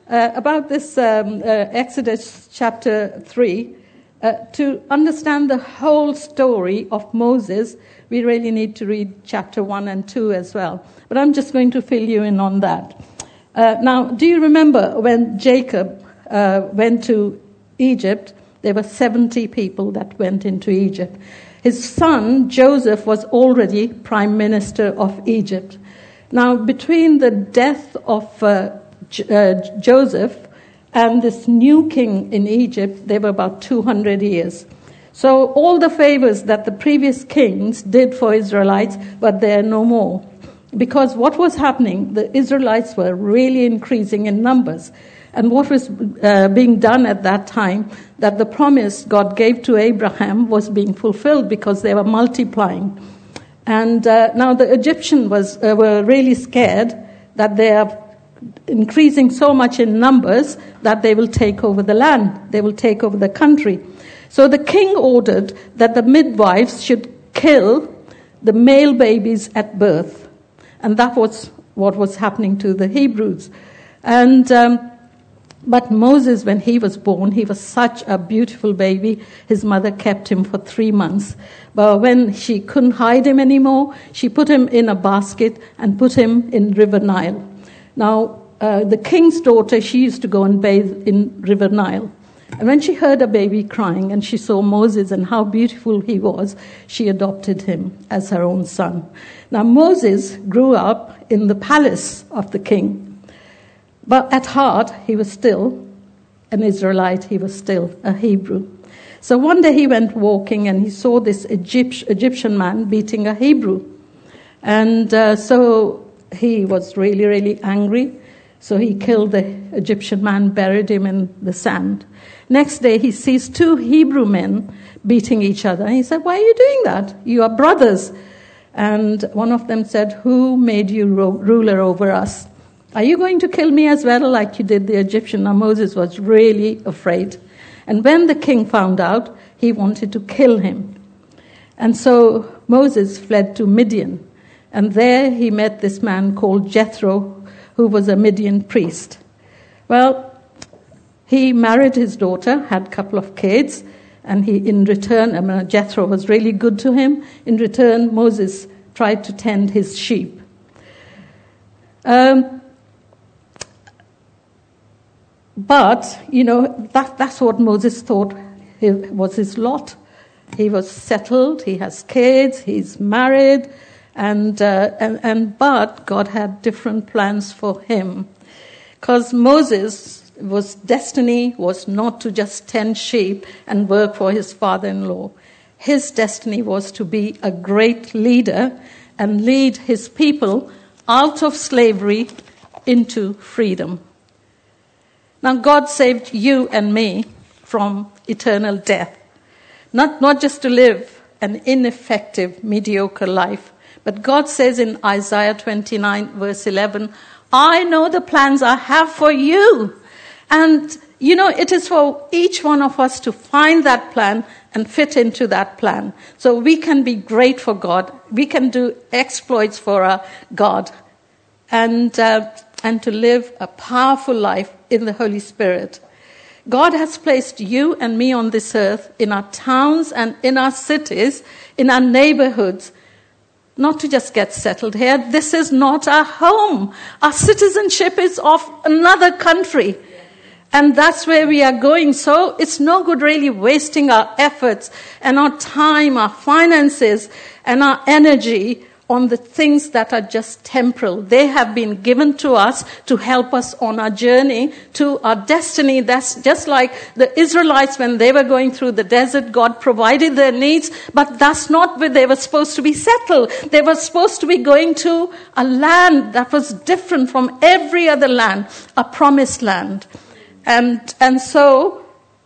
about this Exodus chapter 3. To understand the whole story of Moses, we really need to read chapter 1 and 2 as well. But I'm just going to fill you in on that. Now, do you remember when Jacob went to Egypt? There were 70 people that went into Egypt. His son, Joseph, was already prime minister of Egypt. Now, between the death of Joseph and this new king in Egypt, there were about 200 years. So all the favors that the previous kings did for Israelites, but there are no more. Because what was happening, the Israelites were really increasing in numbers. And what was being done at that time, that the promise God gave to Abraham was being fulfilled because they were multiplying. And now the Egyptians were really scared that they are increasing so much in numbers that they will take over the land. They will take over the country. So the king ordered that the midwives should kill the male babies at birth. And that was what was happening to the Hebrews. And but Moses, when he was born, he was such a beautiful baby. His mother kept him for 3 months. But when she couldn't hide him anymore, she put him in a basket and put him in River Nile. Now, the king's daughter, she used to go and bathe in River Nile. And when she heard a baby crying and she saw Moses and how beautiful he was, she adopted him as her own son. Now, Moses grew up in the palace of the king. But at heart, he was still an Israelite. He was still a Hebrew. So one day he went walking and he saw this Egyptian man beating a Hebrew. And so he was really, really angry. So he killed the Egyptian man, buried him in the sand. Next day he sees 2 Hebrew men beating each other. And he said, "Why are you doing that? You are brothers." And one of them said, "Who made you ruler over us? Are you going to kill me as well like you did the Egyptian?" Now Moses was really afraid. And when the king found out, he wanted to kill him. And so Moses fled to Midian. And there he met this man called Jethro, who was a Midian priest. Well, he married his daughter, had a couple of kids, and in return, Jethro was really good to him. In return, Moses tried to tend his sheep. But, that's what Moses thought was his lot. He was settled, he has kids, he's married, but God had different plans for him. Because Moses' destiny was not to just tend sheep and work for his father-in-law. His destiny was to be a great leader and lead his people out of slavery into freedom. Now, God saved you and me from eternal death. Not just to live an ineffective, mediocre life, but God says in Isaiah 29, verse 11, "I know the plans I have for you." And, it is for each one of us to find that plan and fit into that plan. So we can be great for God. We can do exploits for our God. And to live a powerful life in the Holy Spirit. God has placed you and me on this earth, in our towns and in our cities, in our neighborhoods, not to just get settled here. This is not our home. Our citizenship is of another country. And that's where we are going. So it's no good really wasting our efforts and our time, our finances, and our energy on the things that are just temporal. They have been given to us to help us on our journey to our destiny. That's just like the Israelites when they were going through the desert. God provided their needs, but that's not where they were supposed to be settled. They were supposed to be going to a land that was different from every other land, a promised land. And so,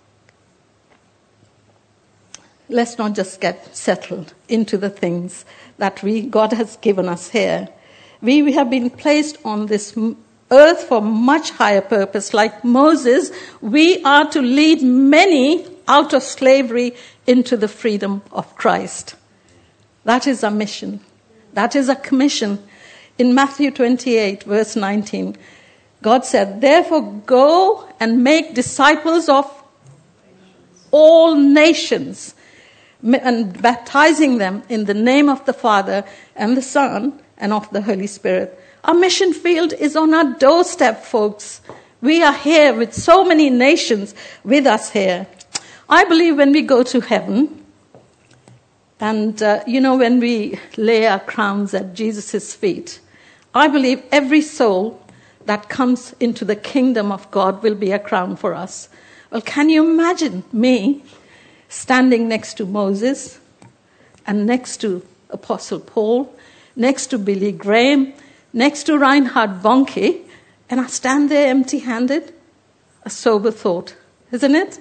let's not just get settled into the things that God has given us here. We have been placed on this earth for much higher purpose. Like Moses, we are to lead many out of slavery into the freedom of Christ. That is our mission. That is our commission. In Matthew 28, verse 19, God said, therefore go and make disciples of all nations, and baptizing them in the name of the Father and the Son and of the Holy Spirit. Our mission field is on our doorstep, folks. We are here with so many nations with us here. I believe when we go to heaven, and when we lay our crowns at Jesus' feet, I believe every soul that comes into the kingdom of God will be a crown for us. Well, can you imagine me standing next to Moses and next to Apostle Paul, next to Billy Graham, next to Reinhard Bonnke, and I stand there empty-handed? A sober thought, isn't it?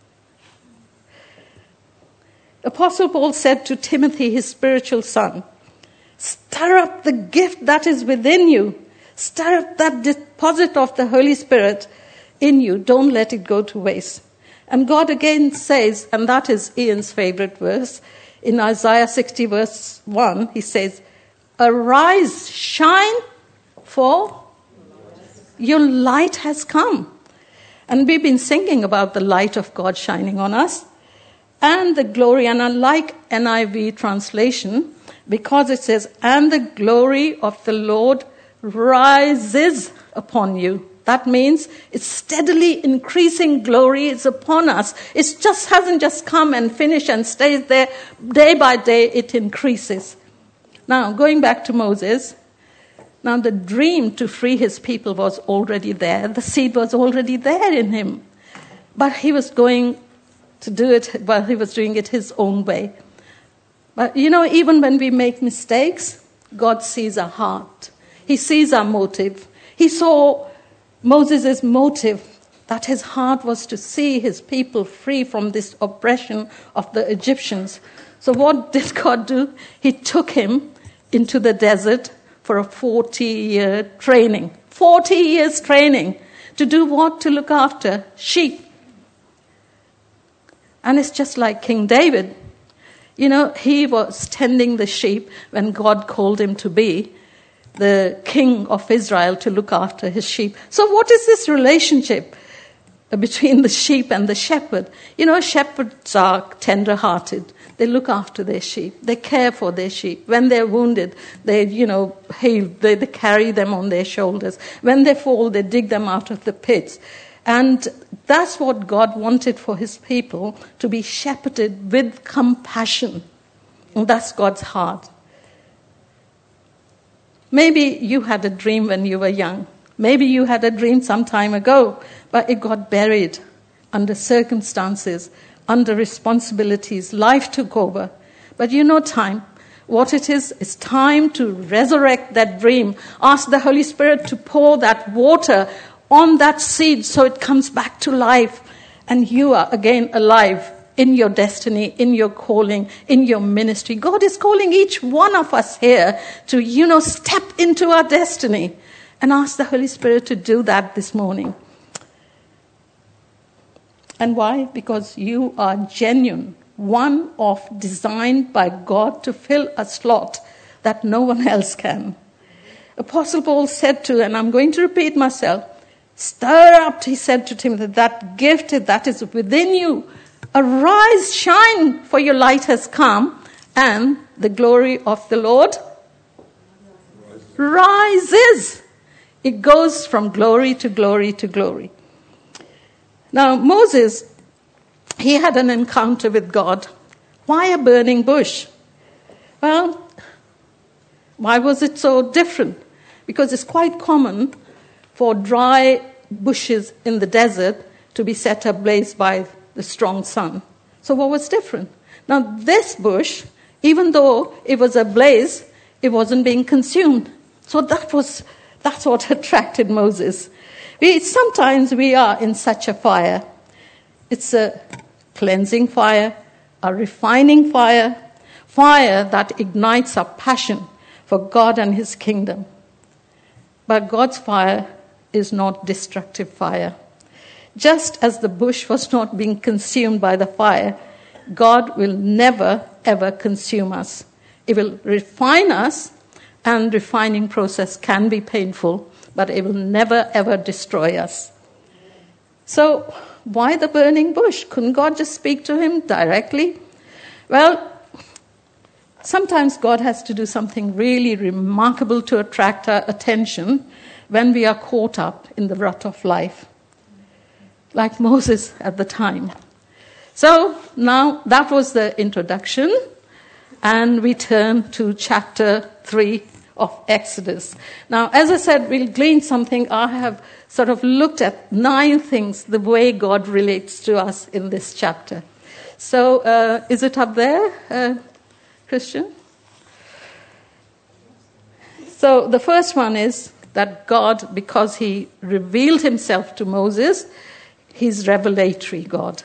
Apostle Paul said to Timothy, his spiritual son, stir up the gift that is within you. Stir up that deposit of the Holy Spirit in you. Don't let it go to waste. And God again says, and that is Ian's favorite verse, in Isaiah 60 verse 1, he says, arise, shine, for your light has come. And we've been singing about the light of God shining on us. And the glory, and I like NIV translation, because it says, and the glory of the Lord rises upon you. That means it's steadily increasing glory is upon us. It just hasn't just come and finished and stays there. Day by day, it increases. Now, going back to Moses, now the dream to free his people was already there. The seed was already there in him. But he was going to do it, well, he was doing it his own way. But, even when we make mistakes, God sees our heart. He sees our motive. He saw Moses' motive, that his heart was to see his people free from this oppression of the Egyptians. So what did God do? He took him into the desert for a 40-year training. 40 years training. To do what? To look after sheep. And it's just like King David. He was tending the sheep when God called him to be the king of Israel, to look after his sheep. So what is this relationship between the sheep and the shepherd? Shepherds are tender-hearted. They look after their sheep. They care for their sheep. When they're wounded, they carry them on their shoulders. When they fall, they dig them out of the pits. And that's what God wanted for his people, to be shepherded with compassion. And that's God's heart. Maybe you had a dream when you were young. Maybe you had a dream some time ago, but it got buried under circumstances, under responsibilities. Life took over. But what it is, it's time to resurrect that dream. Ask the Holy Spirit to pour that water on that seed so it comes back to life. And you are again alive in your destiny, in your calling, in your ministry. God is calling each one of us here to, step into our destiny, and ask the Holy Spirit to do that this morning. And why? Because you are genuine, designed by God to fill a slot that no one else can. Apostle Paul said to, and I'm going to repeat myself, stir up, he said to Timothy, that gift that is within you. Arise, shine, for your light has come, and the glory of the Lord rises. It goes from glory to glory to glory. Now, Moses, he had an encounter with God. Why a burning bush? Well, why was it so different? Because it's quite common for dry bushes in the desert to be set ablaze by the strong sun. So what was different? Now this bush, even though it was ablaze, it wasn't being consumed. So that's what attracted Moses. Sometimes we are in such a fire. It's a cleansing fire, a refining fire that ignites our passion for God and his kingdom. But God's fire is not destructive fire. Just as the bush was not being consumed by the fire, God will never, ever consume us. It will refine us, and refining process can be painful, but it will never, ever destroy us. So why the burning bush? Couldn't God just speak to him directly? Well, sometimes God has to do something really remarkable to attract our attention when we are caught up in the rut of life, like Moses at the time. So now that was the introduction, and we turn to chapter 3 of Exodus. Now, as I said, we'll glean something. I have sort of looked at 9 things, the way God relates to us in this chapter. So is it up there, Christian? So the first one is that God, because he revealed himself to Moses, he's revelatory God.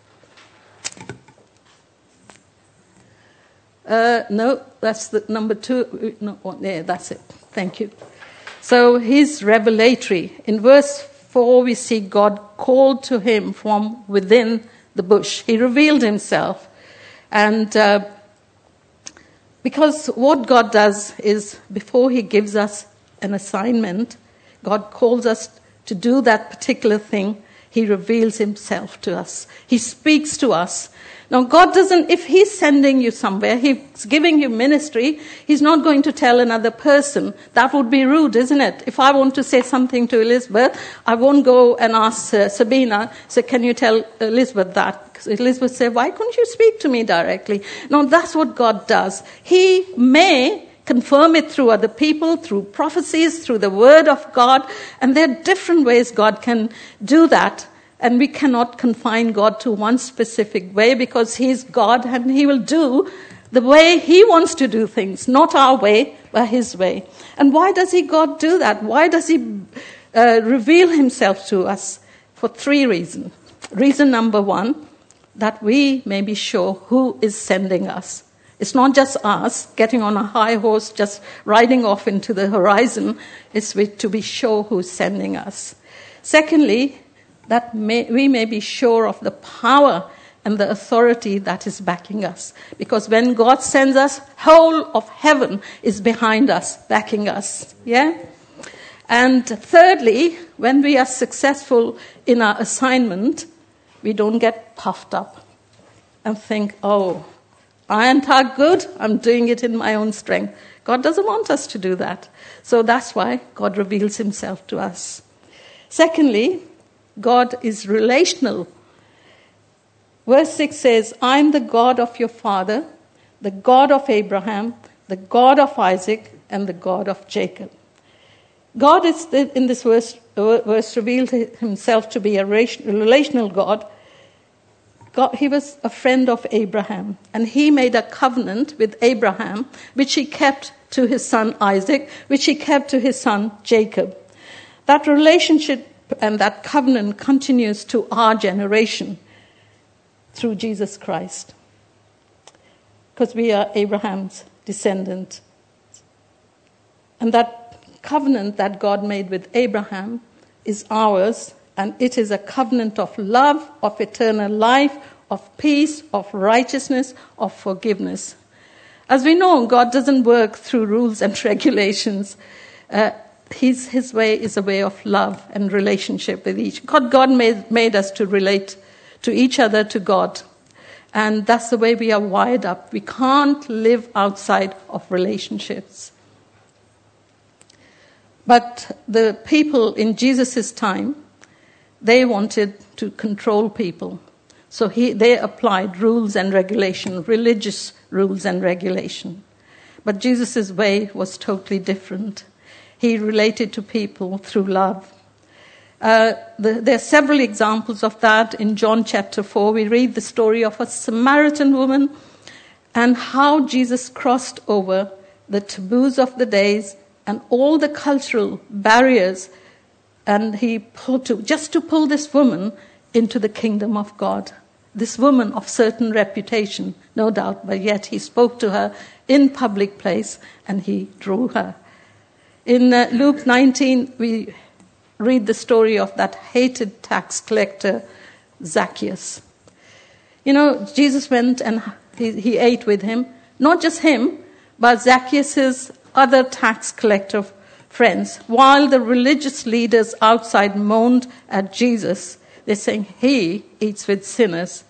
No, that's the number 2. No, yeah, that's it. Thank you. So he's revelatory. In verse 4, we see God called to him from within the bush. He revealed himself. And because what God does is, before he gives us an assignment, God calls us to do that particular thing. He reveals himself to us. He speaks to us. Now, God doesn't, if he's sending you somewhere, he's giving you ministry, he's not going to tell another person. That would be rude, isn't it? If I want to say something to Elizabeth, I won't go and ask Sabina, so can you tell Elizabeth that? Because Elizabeth said, why couldn't you speak to me directly? No, that's what God does. He may confirm it through other people, through prophecies, through the word of God, and there are different ways God can do that. And we cannot confine God to one specific way, because he's God and he will do the way he wants to do things, not our way, but his way. And why does God do that? Why does he reveal himself to us? For 3 reasons. Reason number 1, that we may be sure who is sending us. It's not just us getting on a high horse, just riding off into the horizon. It's to be sure who's sending us. Secondly, that we may be sure of the power and the authority that is backing us. Because when God sends us, whole of heaven is behind us, backing us. Yeah? And thirdly, when we are successful in our assignment, we don't get puffed up and think, oh, aren't I good? I'm doing it in my own strength. God doesn't want us to do that. So that's why God reveals himself to us. Secondly, God is relational. Verse 6 says, I'm the God of your father, the God of Abraham, the God of Isaac, and the God of Jacob. God is, in this verse revealed himself to be a relational God. He was a friend of Abraham, and he made a covenant with Abraham, which he kept to his son Isaac, which he kept to his son Jacob. That relationship and that covenant continues to our generation through Jesus Christ, because we are Abraham's descendant. And that covenant that God made with Abraham is ours, and it is a covenant of love, of eternal life, of peace, of righteousness, of forgiveness. As we know, God doesn't work through rules and regulations. His way is a way of love and relationship with each. God made us to relate to each other, to God. And that's the way we are wired up. We can't live outside of relationships. But the people in Jesus' time, they wanted to control people. So they applied rules and regulation, religious rules and regulation. But Jesus' way was totally different. He related to people through love. There are several examples of that. In John chapter 4, we read the story of a Samaritan woman and how Jesus crossed over the taboos of the days and all the cultural barriers, and just to pull this woman into the kingdom of God. This woman of certain reputation, no doubt, but yet he spoke to her in public place and he drew her. In Luke 19, we read the story of that hated tax collector, Zacchaeus. You know, Jesus went and he ate with him. Not just him, but Zacchaeus' other tax collector friends, while the religious leaders outside moaned at Jesus, they're saying, he eats with sinners.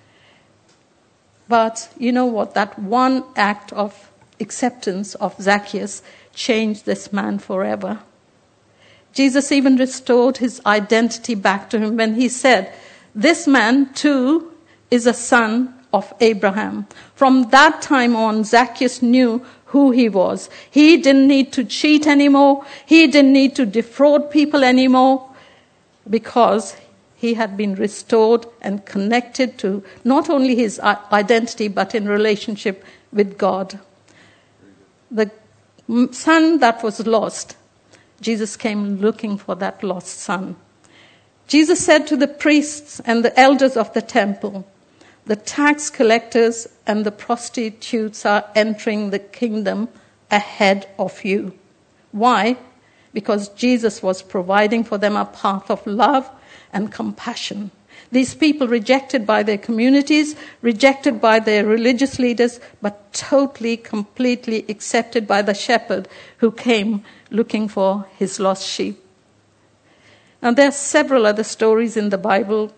But you know what? That one act of acceptance of Zacchaeus changed this man forever. Jesus even restored his identity back to him when he said, this man too is a son of Abraham. From that time on, Zacchaeus knew who he was. He didn't need to cheat anymore. He didn't need to defraud people anymore, because he had been restored and connected to not only his identity, but in relationship with God. The son that was lost, Jesus came looking for that lost son. Jesus said to the priests and the elders of the temple, the tax collectors and the prostitutes are entering the kingdom ahead of you. Why? Because Jesus was providing for them a path of love and compassion. These people rejected by their communities, rejected by their religious leaders, but totally, completely accepted by the shepherd who came looking for his lost sheep. Now, there are several other stories in the Bible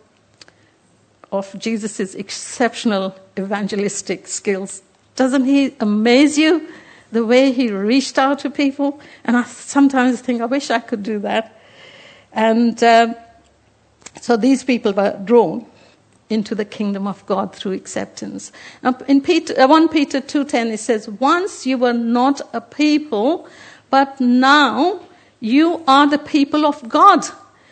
of Jesus' exceptional evangelistic skills. Doesn't he amaze you, the way he reached out to people? And I sometimes think, I wish I could do that. And so these people were drawn into the kingdom of God through acceptance. Now, in 1 Peter 2:10, it says, once you were not a people, but now you are the people of God.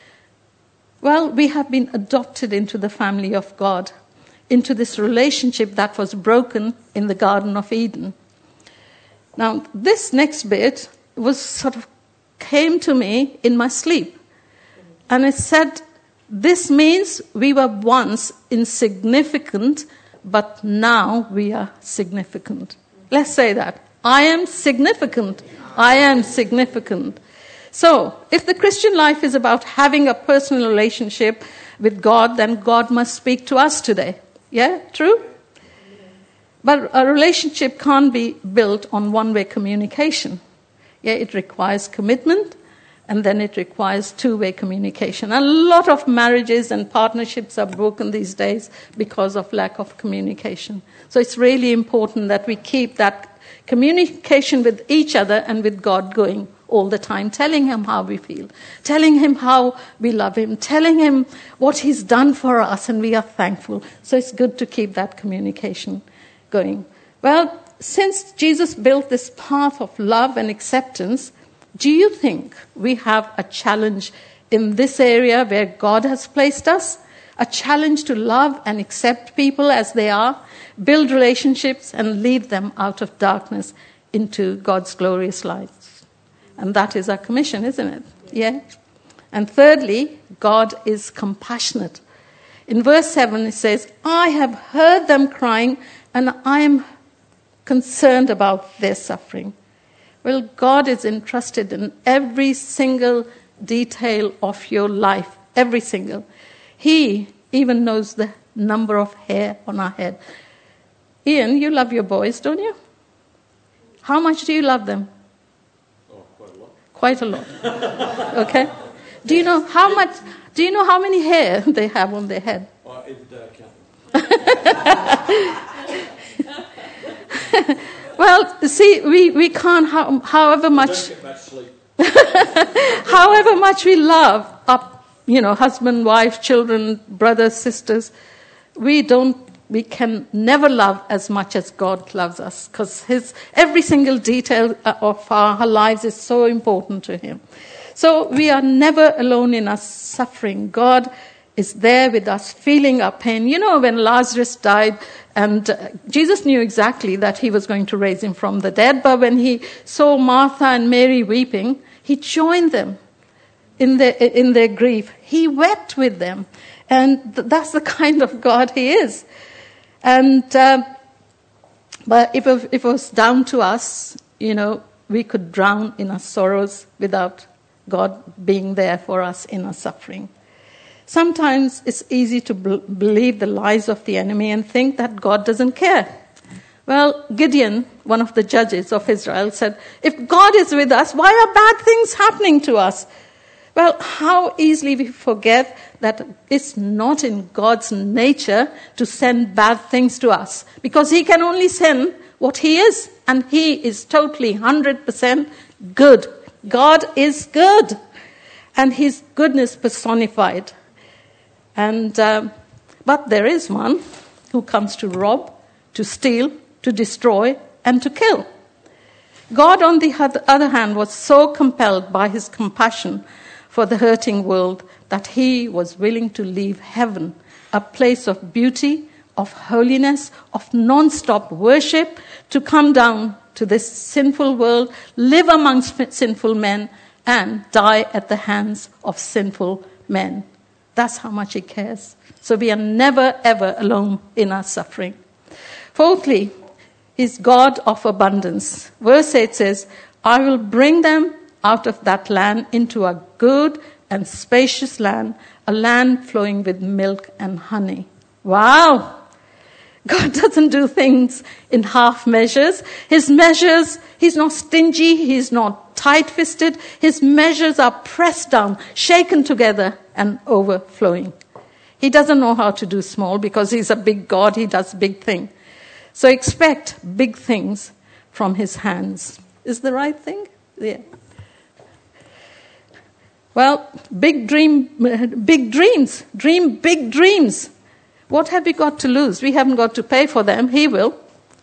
Well, we have been adopted into the family of God, into this relationship that was broken in the Garden of Eden. Now, this next bit was sort of came to me in my sleep. And it said, this means we were once insignificant, but now we are significant. Let's say that. I am significant. I am significant. So, if the Christian life is about having a personal relationship with God, then God must speak to us today. Yeah, true? But a relationship can't be built on one-way communication. Yeah, it requires commitment, and then it requires two-way communication. A lot of marriages and partnerships are broken these days because of lack of communication. So it's really important that we keep that communication with each other and with God going all the time, telling him how we feel, telling him how we love him, telling him what he's done for us, and we are thankful. So it's good to keep that communication going. Well, since Jesus built this path of love and acceptance, do you think we have a challenge in this area where God has placed us? A challenge to love and accept people as they are, build relationships, and lead them out of darkness into God's glorious light. And that is our commission, isn't it? Yeah. And thirdly, God is compassionate. In verse 7 it says, I have heard them crying, and I am concerned about their suffering. Well, God is interested in every single detail of your life, every single. He even knows the number of hair on our head. Ian, you love your boys, don't you? How much do you love them? Oh, quite a lot. Quite a lot. Okay. Do you know how much? Do you know how many hair they have on their head? Every day I count. Well, see, we can't. However much. Don't get much sleep. However much we love our, husband, wife, children, brothers, sisters, we can never love as much as God loves us, because every single detail of our lives is so important to him. So we are never alone in our suffering. God is there with us, feeling our pain. When Lazarus died, and Jesus knew exactly that he was going to raise him from the dead, but when he saw Martha and Mary weeping, he joined them in their grief. He wept with them. And that's the kind of God he is. And but if it was down to us, we could drown in our sorrows without God being there for us in our suffering. Sometimes it's easy to believe the lies of the enemy and think that God doesn't care. Well, Gideon, one of the judges of Israel, said, if God is with us, why are bad things happening to us? Well, how easily we forget that it's not in God's nature to send bad things to us, because he can only send what he is, and he is totally 100% good. God is good, and his goodness personified. And but there is one who comes to rob, to steal, to destroy, and to kill. God, on the other hand, was so compelled by his compassion for the hurting world that he was willing to leave heaven, a place of beauty, of holiness, of non-stop worship, to come down to this sinful world, live amongst sinful men, and die at the hands of sinful men. That's how much he cares. So we are never, ever alone in our suffering. Fourthly, he's God of abundance. Verse 8 says, I will bring them out of that land into a good and spacious land, a land flowing with milk and honey. Wow! God doesn't do things in half measures. His measures, he's not stingy, he's not tight-fisted. His measures are pressed down, shaken together, and overflowing. He doesn't know how to do small because he's a big God, he does big things. So expect big things from his hands. Is the right thing? Yeah. Well, dream big dreams. What have we got to lose? We haven't got to pay for them. He will.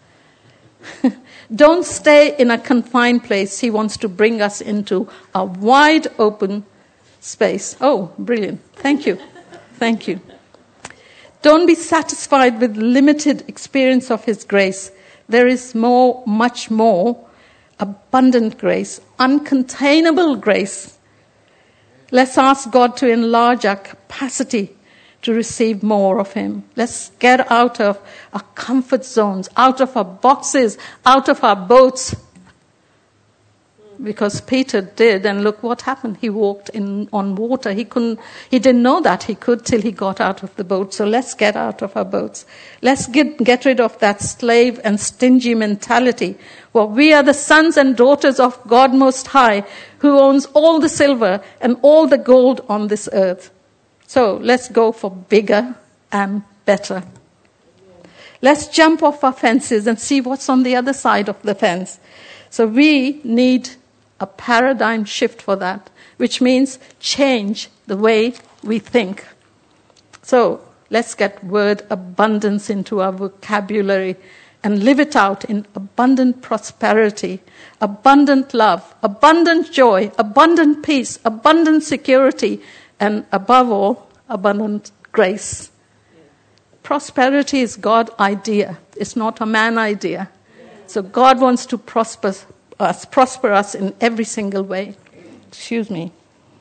Don't stay in a confined place. He wants to bring us into a wide open space. Oh, brilliant. Thank you. Thank you. Don't be satisfied with limited experience of his grace. There is more, much more, abundant grace, uncontainable grace. Let's ask God to enlarge our capacity to receive more of him. Let's get out of our comfort zones, out of our boxes, out of our boats. Because Peter did, and look what happened. He walked on water. He didn't know that he could till he got out of the boat. So let's get out of our boats. Let's get rid of that slave and stingy mentality. Well, we are the sons and daughters of God Most High, who owns all the silver and all the gold on this earth. So let's go for bigger and better. Let's jump off our fences and see what's on the other side of the fence. So we need a paradigm shift for that, which means change the way we think. So let's get word abundance into our vocabulary and live it out in abundant prosperity, abundant love, abundant joy, abundant peace, abundant security, and above all, abundant grace. Prosperity is God's idea. It's not a man idea. So God wants to prosper us in every single way. Excuse me.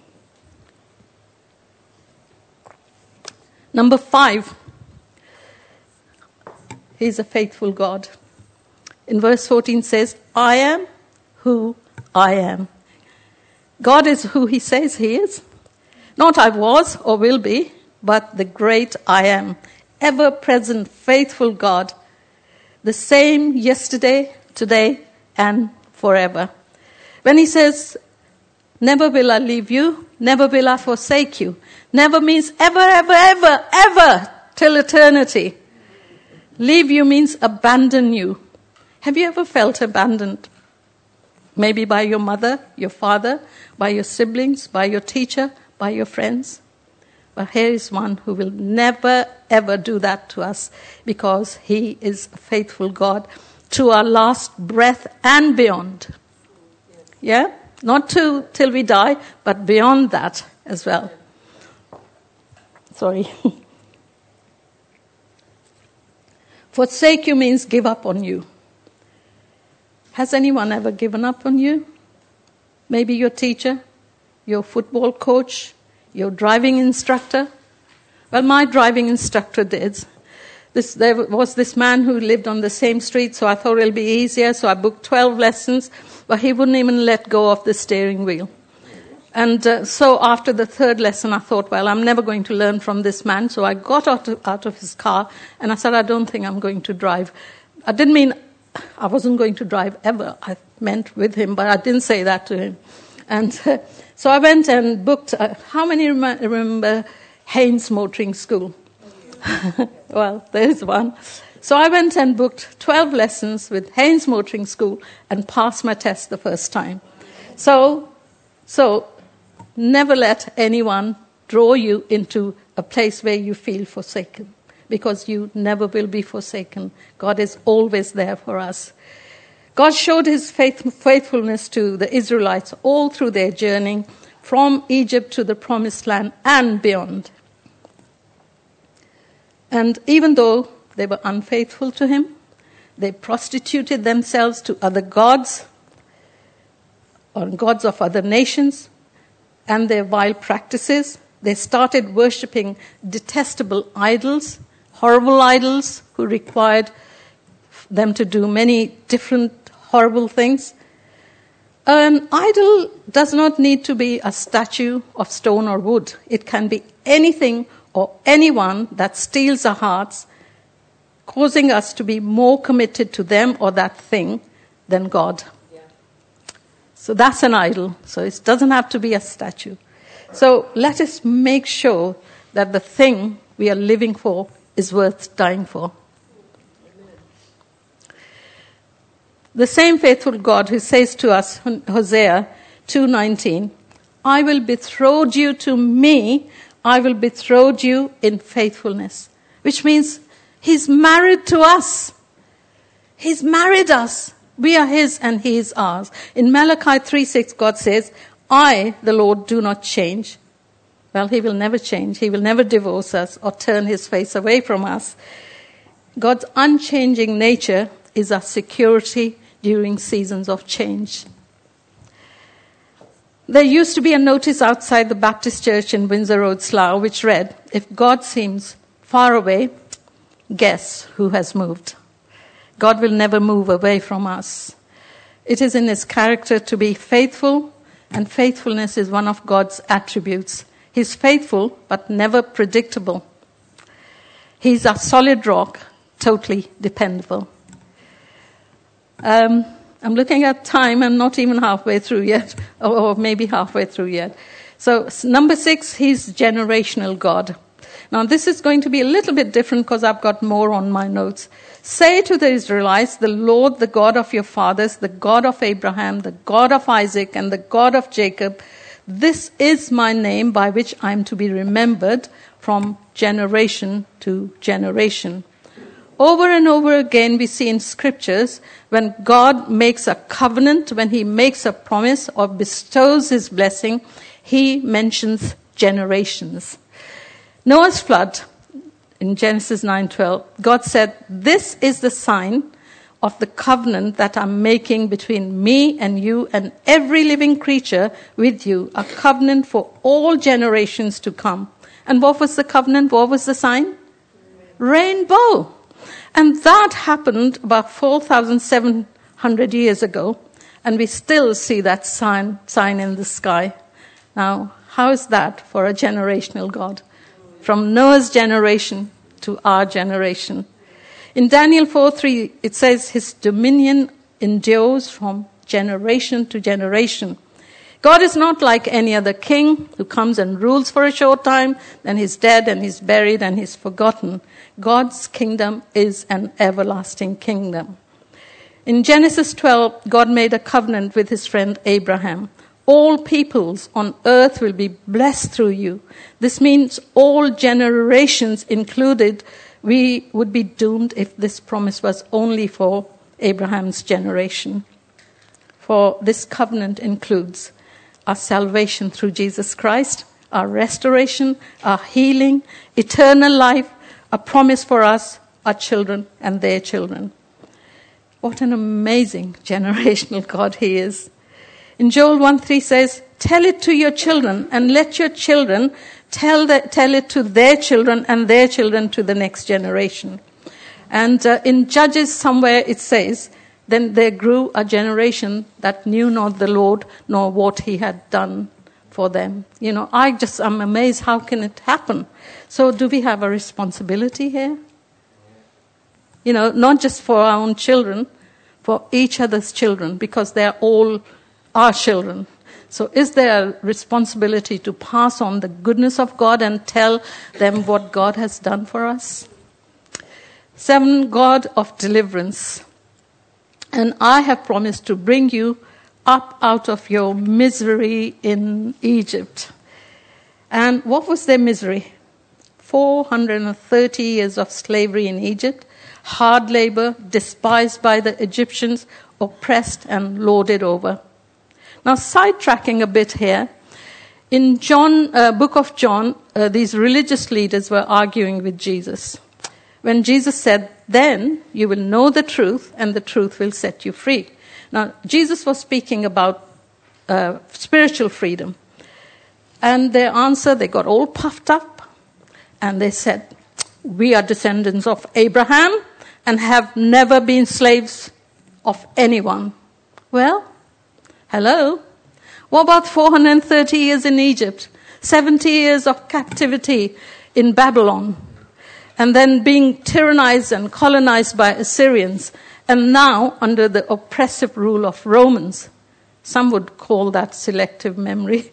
Number 5. He's a faithful God. In verse 14 says, I am who I am. God is who he says he is. Not I was or will be, but the great I am. Ever-present, faithful God. The same yesterday, today, and forever. When he says, never will I leave you, never will I forsake you. Never means ever, ever, ever, ever, till eternity. Leave you means abandon you. Have you ever felt abandoned? Maybe by your mother, your father, by your siblings, by your teacher, by your friends. But here is one who will never, ever do that to us because he is a faithful God to our last breath and beyond. Yeah? Not till we die, but beyond that as well. Sorry. Forsake you means give up on you. Has anyone ever given up on you? Maybe your teacher, your football coach, your driving instructor. Well, my driving instructor did. There was this man who lived on the same street, so I thought it'll be easier, so I booked 12 lessons, but he wouldn't even let go of the steering wheel. And so after the third lesson, I thought, well, I'm never going to learn from this man, so I got out of his car, and I said, I don't think I'm going to drive. I didn't mean I wasn't going to drive ever. I meant with him, but I didn't say that to him. And so I went and booked, how many remember Haynes Motoring School? Well, there's one. So I went and booked 12 lessons with Haynes Motoring School and passed my test the first time. So never let anyone draw you into a place where you feel forsaken, because you never will be forsaken. God is always there for us. God showed his faithfulness to the Israelites all through their journey from Egypt to the promised land and beyond. And even though they were unfaithful to him, they prostituted themselves to other gods, or gods of other nations, and their vile practices. They started worshipping detestable idols, horrible idols who required them to do many different horrible things. An idol does not need to be a statue of stone or wood. It can be anything or anyone that steals our hearts, causing us to be more committed to them or that thing than God. Yeah. So that's an idol. So it doesn't have to be a statue. So let us make sure that the thing we are living for is worth dying for. The same faithful God who says to us, Hosea 2:19, I will betroth you to me, I will betroth you in faithfulness. Which means he's married to us. He's married us. We are his and he is ours. In Malachi 3:6, God says, I, the Lord, do not change. Well, he will never change. He will never divorce us or turn his face away from us. God's unchanging nature is our security during seasons of change. There used to be a notice outside the Baptist Church in Windsor Road, Slough, which read, if God seems far away, guess who has moved? God will never move away from us. It is in his character to be faithful, and faithfulness is one of God's attributes. He's faithful, but never predictable. He's a solid rock, totally dependable. I'm looking at time. I'm not even halfway through yet, or maybe halfway through yet. So number 6, he's generational God. Now this is going to be a little bit different because I've got more on my notes. Say to the Israelites, the Lord, the God of your fathers, the God of Abraham, the God of Isaac, and the God of Jacob, this is my name by which I am to be remembered from generation to generation. Over and over again we see in scriptures when God makes a covenant, when he makes a promise or bestows his blessing, he mentions generations. Noah's flood, in Genesis 9:12, God said, this is the sign of the covenant that I'm making between me and you and every living creature with you, a covenant for all generations to come. And what was the covenant? What was the sign? Rainbow. And that happened about 4,700 years ago, and we still see that sign in the sky. Now, how is that for a generational God? From Noah's generation to our generation. In Daniel 4:3, it says his dominion endures from generation to generation. God is not like any other king who comes and rules for a short time, then he's dead and he's buried and he's forgotten. God's kingdom is an everlasting kingdom. In Genesis 12, God made a covenant with his friend Abraham. All peoples on earth will be blessed through you. This means all generations included. We would be doomed if this promise was only for Abraham's generation. For this covenant includes our salvation through Jesus Christ, our restoration, our healing, eternal life, a promise for us, our children, and their children. What an amazing generational God he is. In Joel 1:3 says, tell it to your children and let your children tell it to their children and their children to the next generation. And in Judges somewhere it says, then there grew a generation that knew not the Lord nor what he had done for them. You know, I'm amazed, how can it happen? So do we have a responsibility here? You know, not just for our own children, for each other's children because they are all our children. So is there a responsibility to pass on the goodness of God and tell them what God has done for us? 7, God of deliverance. And I have promised to bring you up out of your misery in Egypt. And what was their misery? 430 years of slavery in Egypt, hard labor, despised by the Egyptians, oppressed and lorded over. Now, sidetracking a bit here, in book of John, these religious leaders were arguing with Jesus. When Jesus said, "Then you will know the truth, and the truth will set you free." Now, Jesus was speaking about spiritual freedom. And their answer, they got all puffed up, and they said, "We are descendants of Abraham and have never been slaves of anyone." Well, hello. What about 430 years in Egypt? 70 years of captivity in Babylon. And then being tyrannized and colonized by Assyrians. And now under the oppressive rule of Romans. Some would call that selective memory.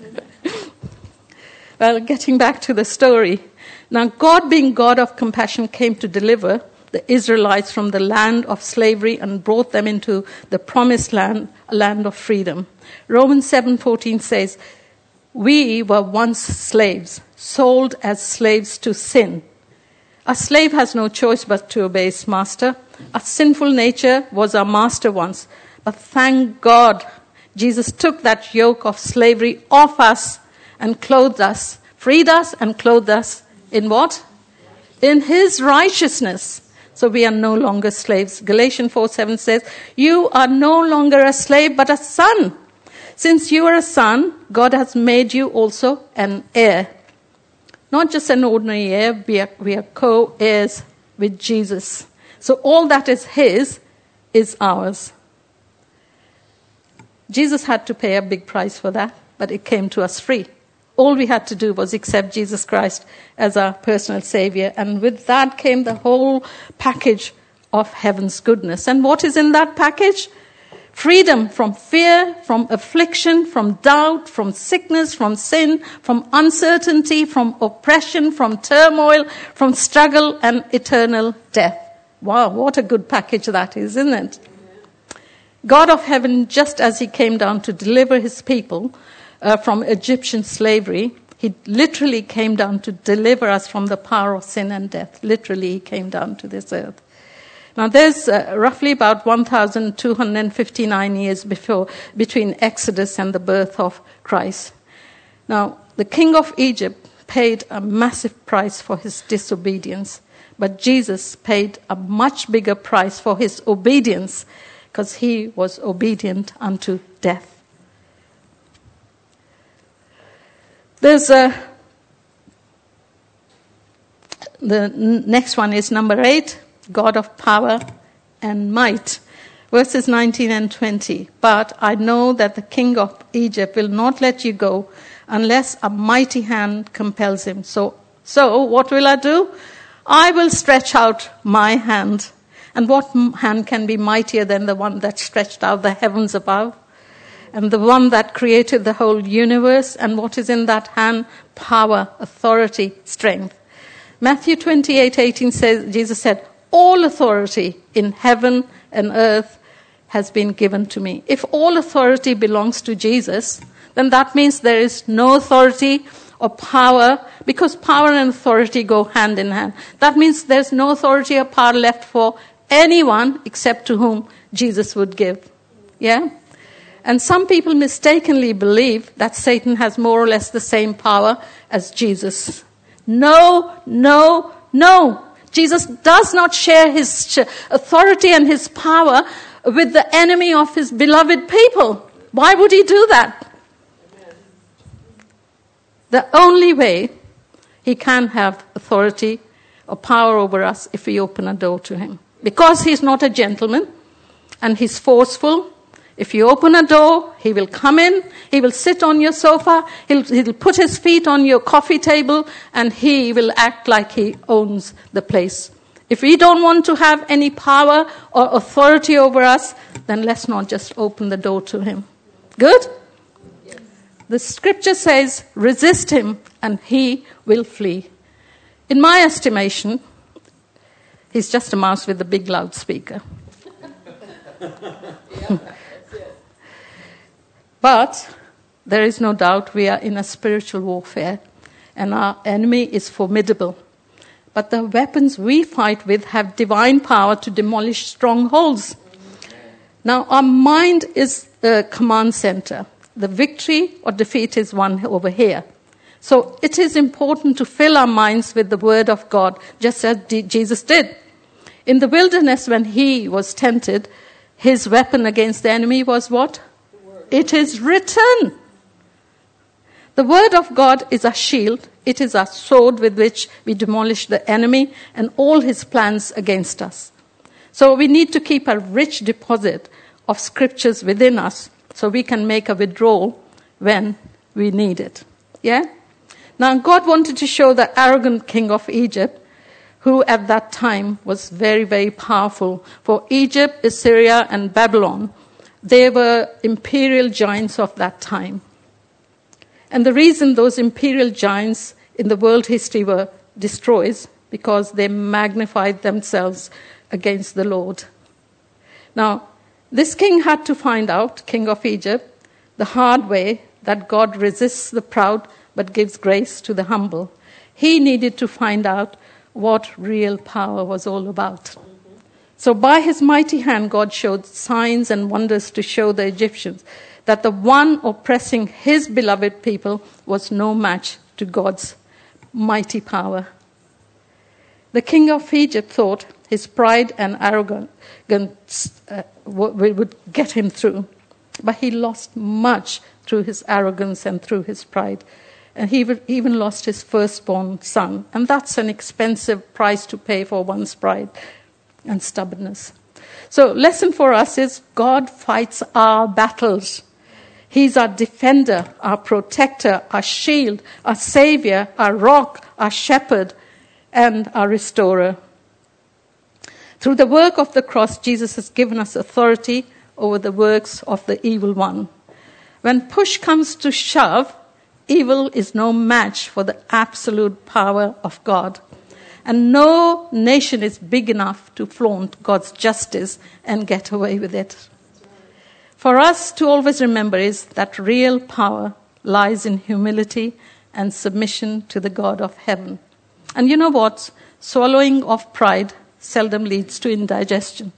Well, getting back to the story. Now, God, being God of compassion, came to deliver the Israelites from the land of slavery and brought them into the promised land, a land of freedom. Romans 7:14 says, "We were once slaves, sold as slaves to sin." A slave has no choice but to obey his master. A sinful nature was our master once. But thank God, Jesus took that yoke of slavery off us and clothed us, freed us and clothed us in what? In his righteousness. So we are no longer slaves. Galatians 4:7 says, "You are no longer a slave but a son. Since you are a son, God has made you also an heir." Not just an ordinary heir, we are co-heirs with Jesus. So all that is his is ours. Jesus had to pay a big price for that, but it came to us free. All we had to do was accept Jesus Christ as our personal Savior, and with that came the whole package of heaven's goodness. And what is in that package? Freedom from fear, from affliction, from doubt, from sickness, from sin, from uncertainty, from oppression, from turmoil, from struggle and eternal death. Wow, what a good package that is, isn't it? God of heaven, just as he came down to deliver his people from Egyptian slavery, he literally came down to deliver us from the power of sin and death. Literally, he came down to this earth. Now, there's roughly about 1,259 years between Exodus and the birth of Christ. Now, the king of Egypt paid a massive price for his disobedience, but Jesus paid a much bigger price for his obedience, because he was obedient unto death. There's the next one is number 8, God of power and might. Verses 19 and 20. "But I know that the king of Egypt will not let you go unless a mighty hand compels him. So what will I do? I will stretch out my hand." And what hand can be mightier than the one that stretched out the heavens above? And the one that created the whole universe? And what is in that hand? Power, authority, strength. Matthew 28:18 says, Jesus said, "All authority in heaven and earth has been given to me." If all authority belongs to Jesus, then that means there is no authority or power, because power and authority go hand in hand. That means there's no authority or power left for anyone except to whom Jesus would give. Yeah? And some people mistakenly believe that Satan has more or less the same power as Jesus. No, no, no. Jesus does not share his authority and his power with the enemy of his beloved people. Why would he do that? The only way he can have authority or power over us if we open a door to him. Because he's not a gentleman and he's forceful. If you open a door, he will come in, he will sit on your sofa, he'll put his feet on your coffee table, and he will act like he owns the place. If we don't want to have any power or authority over us, then let's not just open the door to him. Good? Yes. The scripture says, resist him and he will flee. In my estimation, he's just a mouse with a big loudspeaker. But there is no doubt we are in a spiritual warfare and our enemy is formidable. But the weapons we fight with have divine power to demolish strongholds. Now, our mind is the command center. The victory or defeat is won over here. So it is important to fill our minds with the word of God, just as Jesus did. In the wilderness, when he was tempted, his weapon against the enemy was what? It is written. The word of God is our shield. It is our sword with which we demolish the enemy and all his plans against us. So we need to keep a rich deposit of scriptures within us so we can make a withdrawal when we need it. Yeah? Now God wanted to show the arrogant king of Egypt, who at that time was very, very powerful. For Egypt, Assyria, and Babylon, they were imperial giants of that time. And the reason those imperial giants in the world history were destroyed because they magnified themselves against the Lord. Now, this king had to find out, king of Egypt, the hard way that God resists the proud but gives grace to the humble. He needed to find out what real power was all about. So by his mighty hand, God showed signs and wonders to show the Egyptians that the one oppressing his beloved people was no match to God's mighty power. The king of Egypt thought his pride and arrogance would get him through. But he lost much through his arrogance and through his pride. And he even lost his firstborn son. And that's an expensive price to pay for one's pride and stubbornness. So lesson for us is God fights our battles. He's our defender, our protector, our shield, our savior, our rock, our shepherd, and our restorer. Through the work of the cross, Jesus has given us authority over the works of the evil one. When push comes to shove, evil is no match for the absolute power of God. And no nation is big enough to flaunt God's justice and get away with it. For us to always remember is that real power lies in humility and submission to the God of heaven. And you know what? Swallowing of pride seldom leads to indigestion.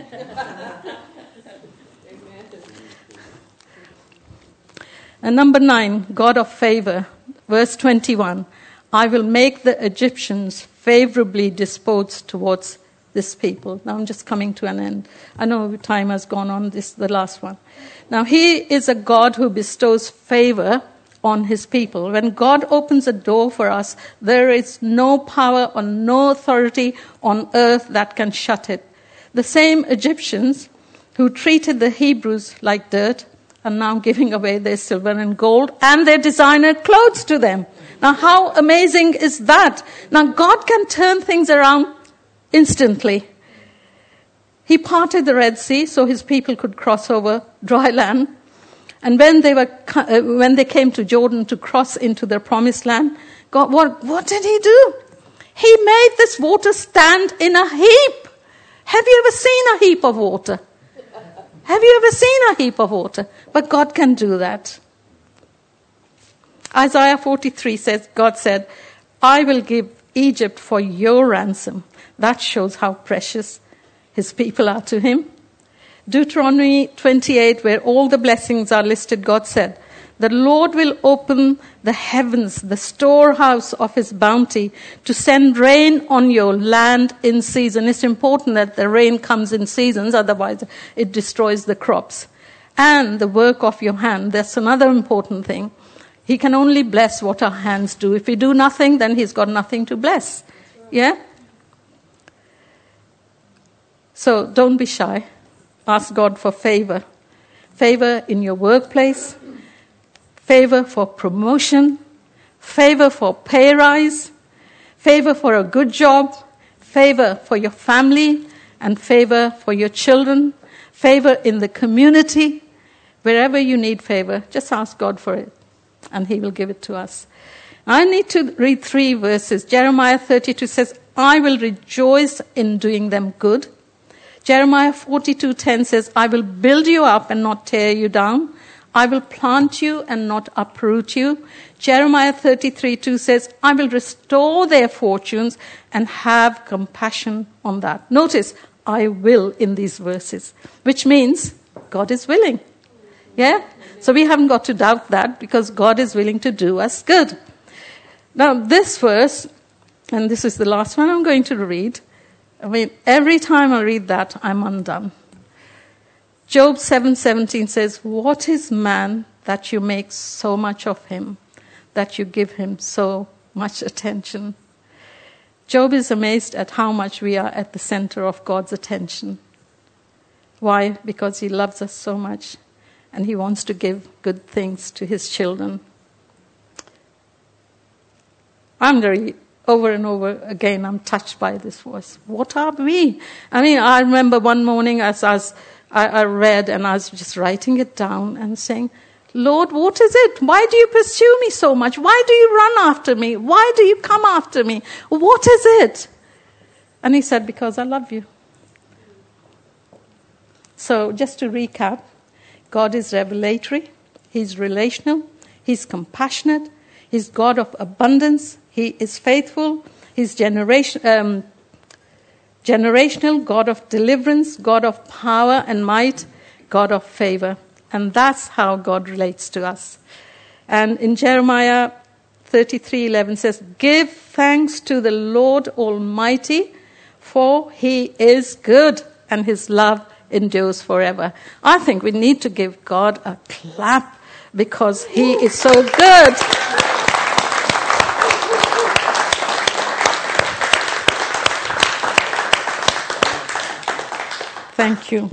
And number 9, God of favor. Verse 21, I will make the Egyptians favorably disposed towards this people. Now I'm just coming to an end. I know time has gone on. This is the last one. Now he is a God who bestows favor on his people. When God opens a door for us, there is no power or no authority on earth that can shut it. The same Egyptians who treated the Hebrews like dirt are now giving away their silver and gold and their designer clothes to them. Now how amazing is that? Now God can turn things around instantly. He parted the Red Sea so his people could cross over dry land. And when they came to Jordan to cross into their promised land, God, what did he do? He made this water stand in a heap. Have you ever seen a heap of water? Have you ever seen a heap of water? But God can do that. Isaiah 43 says, God said, I will give Egypt for your ransom. That shows how precious his people are to him. Deuteronomy 28, where all the blessings are listed, God said, the Lord will open the heavens, the storehouse of his bounty, to send rain on your land in season. It's important that the rain comes in seasons, otherwise it destroys the crops. And the work of your hand, that's another important thing. He can only bless what our hands do. If we do nothing, then he's got nothing to bless. Yeah? So don't be shy. Ask God for favor. Favor in your workplace. Favor for promotion. Favor for pay rise. Favor for a good job. favor for your family and favor for your children, favor in the community. Wherever you need favor, just ask God for it, and he will give it to us. I need to read 3 verses. Jeremiah 32 says, I will rejoice in doing them good. Jeremiah 42:10 says, I will build you up and not tear you down. I will plant you and not uproot you. Jeremiah 33:2 says, I will restore their fortunes and have compassion on that. Notice, I will in these verses, which means God is willing. Yeah? So we haven't got to doubt that, because God is willing to do us good. Now this verse, and this is the last one I'm going to read. I mean, every time I read that, I'm undone. Job 7:17 says, what is man that you make so much of him, that you give him so much attention? Job is amazed at how much we are at the center of God's attention. Why? Because he loves us so much, and he wants to give good things to his children. Over and over again, I'm touched by this verse. What are we? I mean, I remember one morning as I read, and I was just writing it down and saying, Lord, what is it? Why do you pursue me so much? Why do you run after me? Why do you come after me? What is it? And he said, because I love you. So just to recap, God is revelatory, he's relational, he's compassionate, he's God of abundance, he is faithful, he's generational, God of deliverance, God of power and might, God of favor. And that's how God relates to us. And in Jeremiah 33:11 says, give thanks to the Lord Almighty, for he is good and his love endures forever. I think we need to give God a clap, because he is so good. Thank you.